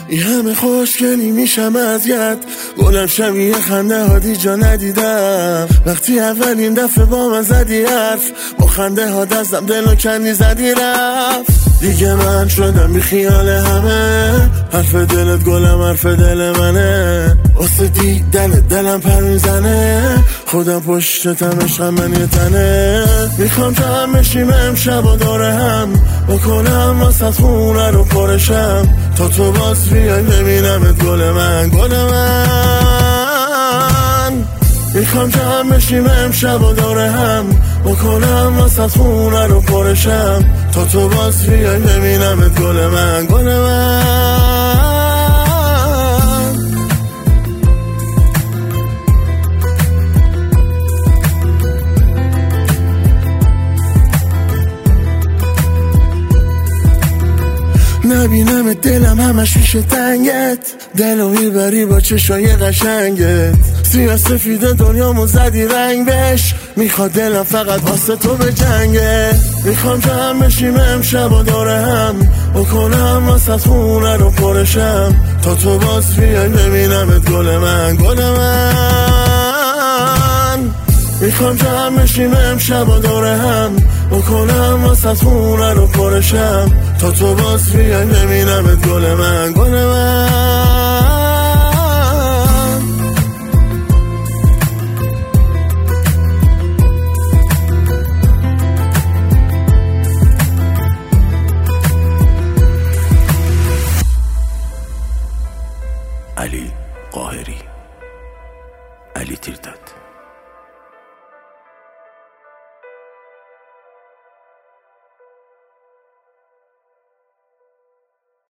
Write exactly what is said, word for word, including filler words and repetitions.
این همه خوشگلی میشم اذیت، گلم شبیه خنده ها دیجا ندیدم. وقتی اولین دفعه با من زدی حرف، با خنده ها دستم دلو کنی زدی رفت. دیگه من شدم بی خیال همه، حرف دلت گلم حرف دل منه. واسه دیدن دلم پر میزنه، خودم پشتتم عشقم من یه تنه. میخوام جمع بشیم امشب و داره هم، بکنم واسه خونه رو پرشم، تا تو باز بیای ببینمت گل من گل من. میخوام جمع بشیم امشب و داره هم، بکنم واسه خونه رو پرشم، تا تو باز بیای ببینمت گل من گل من. نبینم دلم همش میشه تنگت، دلو میبری با چشای قشنگت. سیاه سفید دنیامو زدی رنگ بش، میخواد دلم فقط واسه تو به جنگه. میخوام جمع بشیم امشب و داره هم، بکنم واسه خونه رو پرشم، تا تو باز بیای ببینمت گل من گل من. میخوام جمع بشیم امشب و داره هم، بکنم واسه خونه رو پرشم، تا تو باز بیای ببینمت گل من گل من.